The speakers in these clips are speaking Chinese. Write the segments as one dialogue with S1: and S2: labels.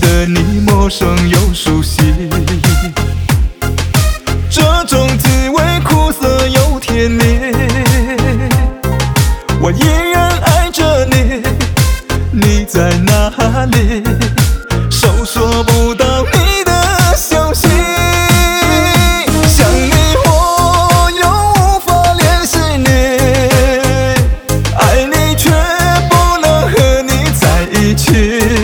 S1: 的你陌生又熟悉，这种滋味苦涩又甜蜜，我依然爱着你，你在哪里？收索不到你的消息，想你我又无法联系你，爱你却不能和你在一起，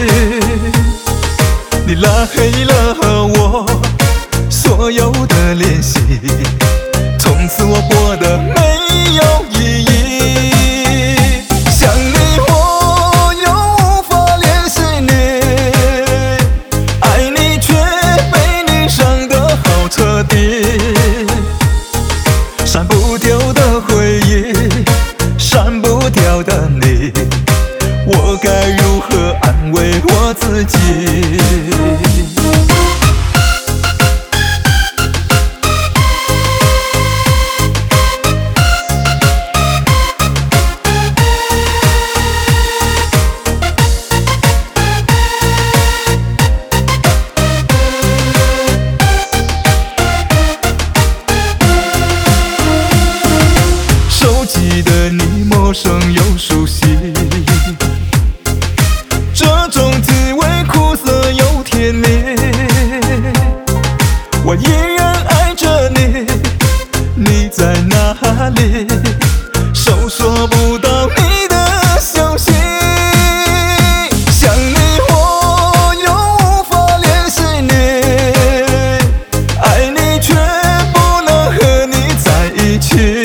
S1: 你拉黑了和我所有的联系，从此我过得没有意义。想你我又无法联系你，爱你却被你伤得好彻底，删不掉的回忆，删不掉的你，我该如何安慰我自己？手机的你陌生又熟悉，这种滋味苦涩又甜蜜，我依然爱着你，你在哪里？收索不到你的消息，想你我又无法联系你，爱你却不能和你在一起，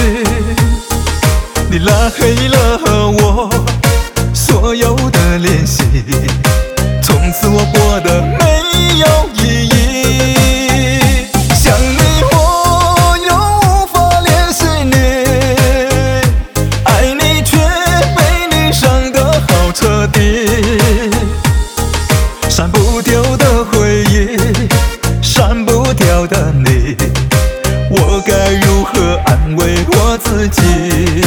S1: 你拉黑了和我所有的联系，从此我过得没有意义。想你我又无法联系你，爱你却被你伤得好彻底，删不掉的回忆，删不掉的你，我该如何安慰我自己？